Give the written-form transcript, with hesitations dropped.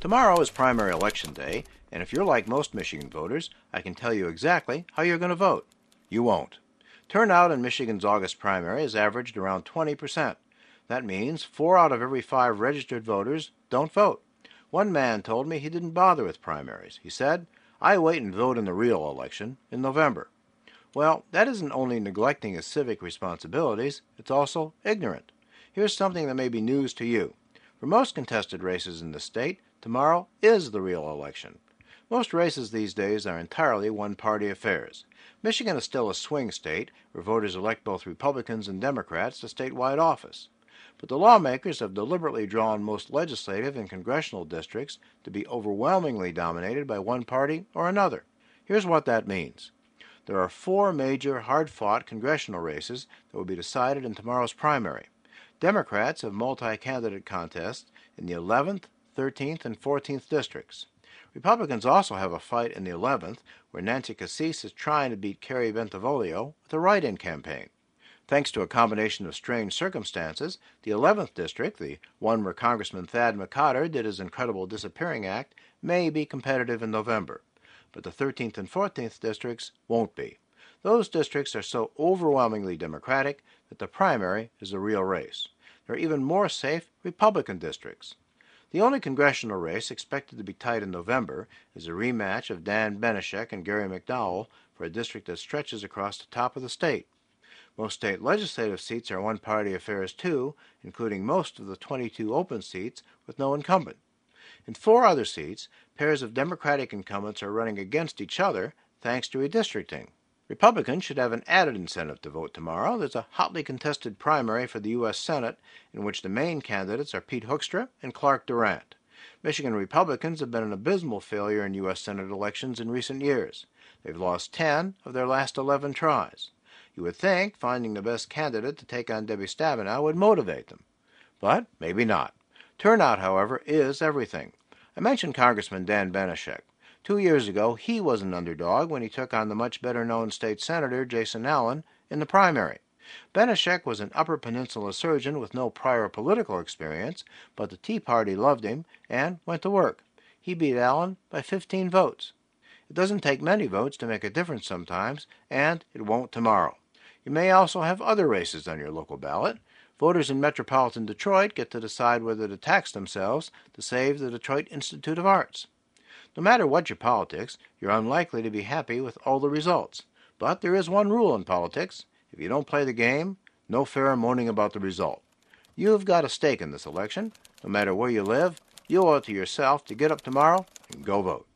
Tomorrow is primary election day, and if you're like most Michigan voters, I can tell you exactly how you're going to vote. You won't. Turnout in Michigan's August primary has averaged around 20%. That means 4 out of every 5 registered voters don't vote. One man told me he didn't bother with primaries. He said, "I wait and vote in the real election in November." Well, that isn't only neglecting his civic responsibilities, it's also ignorant. Here's something that may be news to you. For most contested races in the state, tomorrow is the real election. Most races these days are entirely one-party affairs. Michigan is still a swing state where voters elect both Republicans and Democrats to statewide office. But the lawmakers have deliberately drawn most legislative and congressional districts to be overwhelmingly dominated by one party or another. Here's what that means. There are 4 major, hard-fought congressional races that will be decided in tomorrow's primary. Democrats have multi-candidate contests in the 11th, 13th, and 14th districts. Republicans also have a fight in the 11th, where Nancy Cassis is trying to beat Carrie Bentivolio with a write-in campaign. Thanks to a combination of strange circumstances, the 11th district, the one where Congressman Thad McCotter did his incredible disappearing act, may be competitive in November. But the 13th and 14th districts won't be. Those districts are so overwhelmingly Democratic that the primary is a real race. There are even more safe Republican districts. The only congressional race expected to be tight in November is a rematch of Dan Benishek and Gary McDowell for a district that stretches across the top of the state. Most state legislative seats are one-party affairs too, including most of the 22 open seats with no incumbent. In 4 other seats, pairs of Democratic incumbents are running against each other thanks to redistricting. Republicans should have an added incentive to vote tomorrow. There's a hotly contested primary for the U.S. Senate in which the main candidates are Pete Hoekstra and Clark Durant. Michigan Republicans have been an abysmal failure in U.S. Senate elections in recent years. They've lost 10 of their last 11 tries. You would think finding the best candidate to take on Debbie Stabenow would motivate them. But maybe not. Turnout, however, is everything. I mentioned Congressman Dan Benishek. 2 years ago, he was an underdog when he took on the much better-known state senator Jason Allen in the primary. Benishek was an Upper Peninsula surgeon with no prior political experience, but the Tea Party loved him and went to work. He beat Allen by 15 votes. It doesn't take many votes to make a difference sometimes, and it won't tomorrow. You may also have other races on your local ballot. Voters in metropolitan Detroit get to decide whether to tax themselves to save the Detroit Institute of Arts. No matter what your politics, you're unlikely to be happy with all the results. But there is one rule in politics. If you don't play the game, no fair moaning about the result. You've got a stake in this election. No matter where you live, you owe it to yourself to get up tomorrow and go vote.